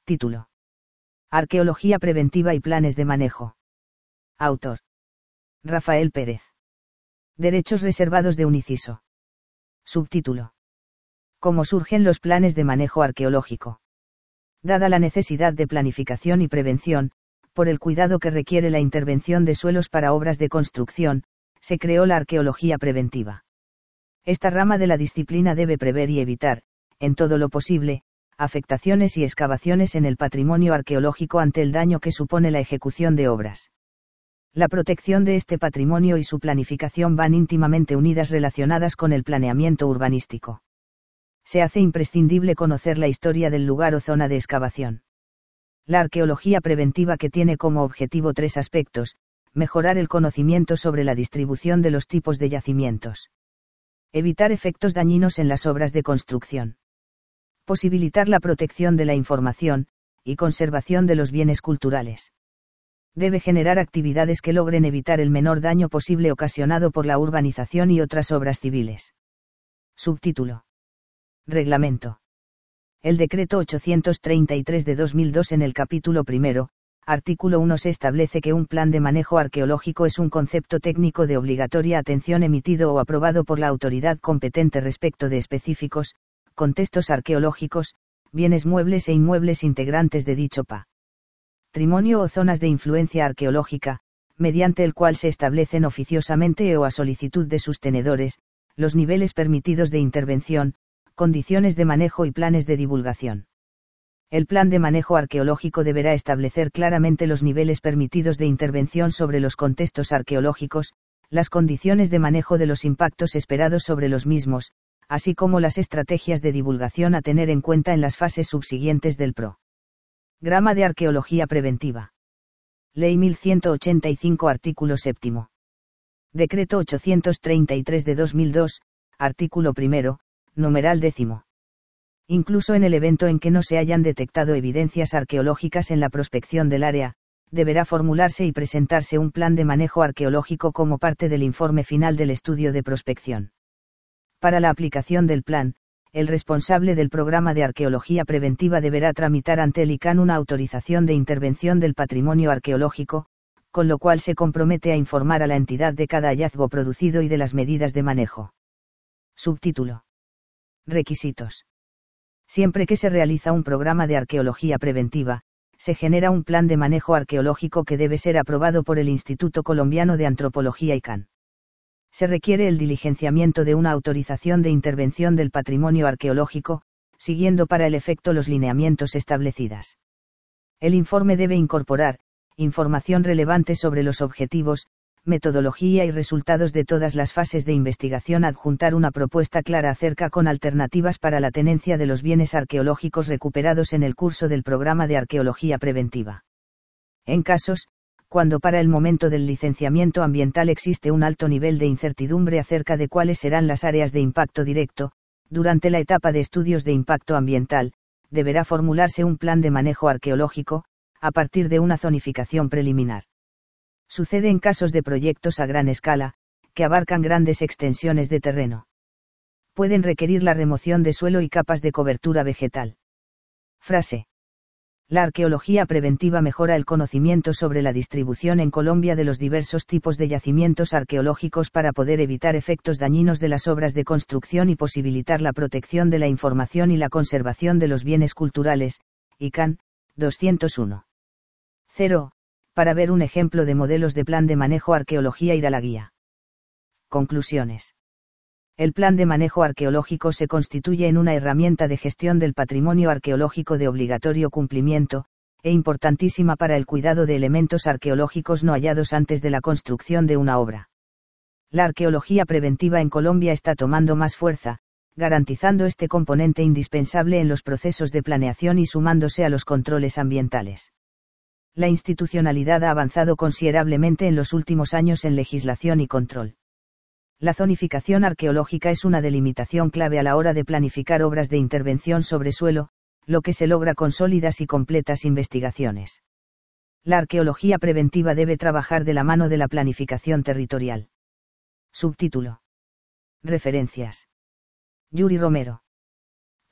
Título: Arqueología preventiva y planes de manejo. Autor: Rafael Pérez. Derechos reservados de un inciso. Subtítulo: ¿Cómo surgen los planes de manejo arqueológico? Dada la necesidad de planificación y prevención, por el cuidado que requiere la intervención de suelos para obras de construcción, se creó la arqueología preventiva. Esta rama de la disciplina debe prever y evitar, en todo lo posible, afectaciones y excavaciones en el patrimonio arqueológico ante el daño que supone la ejecución de obras. La protección de este patrimonio y su planificación van íntimamente unidas relacionadas con el planeamiento urbanístico. Se hace imprescindible conocer la historia del lugar o zona de excavación. La arqueología preventiva, que tiene como objetivo tres aspectos: mejorar el conocimiento sobre la distribución de los tipos de yacimientos, evitar efectos dañinos en las obras de construcción, posibilitar la protección de la información y conservación de los bienes culturales. Debe generar actividades que logren evitar el menor daño posible ocasionado por la urbanización y otras obras civiles. Subtítulo: Reglamento. El Decreto 833 de 2002, en el capítulo primero, artículo 1, se establece que un plan de manejo arqueológico es un concepto técnico de obligatoria atención emitido o aprobado por la autoridad competente respecto de específicos contextos arqueológicos, bienes muebles e inmuebles integrantes de dicho patrimonio o zonas de influencia arqueológica, mediante el cual se establecen oficiosamente o a solicitud de sus tenedores, los niveles permitidos de intervención, condiciones de manejo y planes de divulgación. El plan de manejo arqueológico deberá establecer claramente los niveles permitidos de intervención sobre los contextos arqueológicos, las condiciones de manejo de los impactos esperados sobre los mismos, así como las estrategias de divulgación a tener en cuenta en las fases subsiguientes del Programa de Arqueología Preventiva. Ley 1185, artículo 7. Decreto 833 de 2002, artículo 1, numeral 10. Incluso en el evento en que no se hayan detectado evidencias arqueológicas en la prospección del área, deberá formularse y presentarse un plan de manejo arqueológico como parte del informe final del estudio de prospección. Para la aplicación del plan, el responsable del programa de arqueología preventiva deberá tramitar ante el ICANN una autorización de intervención del patrimonio arqueológico, con lo cual se compromete a informar a la entidad de cada hallazgo producido y de las medidas de manejo. Subtítulo: Requisitos. Siempre que se realiza un programa de arqueología preventiva, se genera un plan de manejo arqueológico que debe ser aprobado por el Instituto Colombiano de Antropología ICANN. Se requiere el diligenciamiento de una autorización de intervención del patrimonio arqueológico, siguiendo para el efecto los lineamientos establecidas. El informe debe incorporar información relevante sobre los objetivos, metodología y resultados de todas las fases de investigación, adjuntar una propuesta clara acerca con alternativas para la tenencia de los bienes arqueológicos recuperados en el curso del programa de arqueología preventiva. En casos, cuando para el momento del licenciamiento ambiental existe un alto nivel de incertidumbre acerca de cuáles serán las áreas de impacto directo, durante la etapa de estudios de impacto ambiental, deberá formularse un plan de manejo arqueológico, a partir de una zonificación preliminar. Sucede en casos de proyectos a gran escala, que abarcan grandes extensiones de terreno. Pueden requerir la remoción de suelo y capas de cobertura vegetal. Frase: La arqueología preventiva mejora el conocimiento sobre la distribución en Colombia de los diversos tipos de yacimientos arqueológicos para poder evitar efectos dañinos de las obras de construcción y posibilitar la protección de la información y la conservación de los bienes culturales. ICANN, 201. 0. Para ver un ejemplo de modelos de plan de manejo arqueología, ir a la guía. Conclusiones. El plan de manejo arqueológico se constituye en una herramienta de gestión del patrimonio arqueológico de obligatorio cumplimiento, e importantísima para el cuidado de elementos arqueológicos no hallados antes de la construcción de una obra. La arqueología preventiva en Colombia está tomando más fuerza, garantizando este componente indispensable en los procesos de planeación y sumándose a los controles ambientales. La institucionalidad ha avanzado considerablemente en los últimos años en legislación y control. La zonificación arqueológica es una delimitación clave a la hora de planificar obras de intervención sobre suelo, lo que se logra con sólidas y completas investigaciones. La arqueología preventiva debe trabajar de la mano de la planificación territorial. Subtítulo. Referencias. Yuri Romero.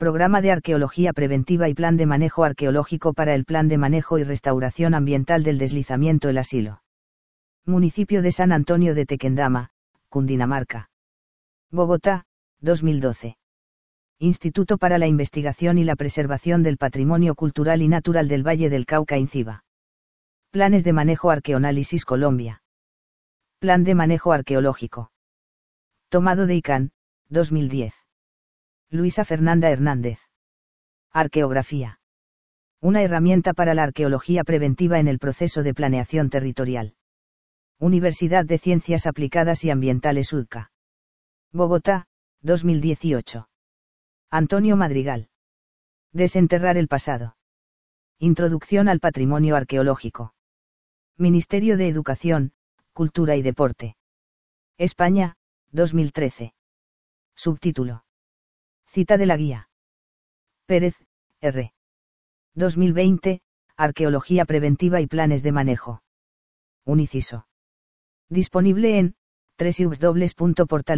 Programa de Arqueología Preventiva y Plan de Manejo Arqueológico para el Plan de Manejo y Restauración Ambiental del Deslizamiento El Asilo. Municipio de San Antonio de Tequendama, Cundinamarca. Bogotá, 2012. Instituto para la Investigación y la Preservación del Patrimonio Cultural y Natural del Valle del Cauca INCIBA. Planes de Manejo Arqueoanálisis Colombia. Plan de Manejo Arqueológico. Tomado de ICANN, 2010. Luisa Fernanda Hernández. Arqueografía. Una herramienta para la arqueología preventiva en el proceso de planeación territorial. Universidad de Ciencias Aplicadas y Ambientales UDCA. Bogotá, 2018. Antonio Madrigal. Desenterrar el pasado. Introducción al patrimonio arqueológico. Ministerio de Educación, Cultura y Deporte. España, 2013. Subtítulo. Cita de la guía. Pérez, R. 2020, Arqueología Preventiva y Planes de Manejo. Uniciso. Disponible en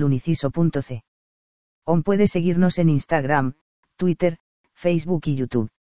www.portaluniciso.c. Puede seguirnos en Instagram, Twitter, Facebook y YouTube.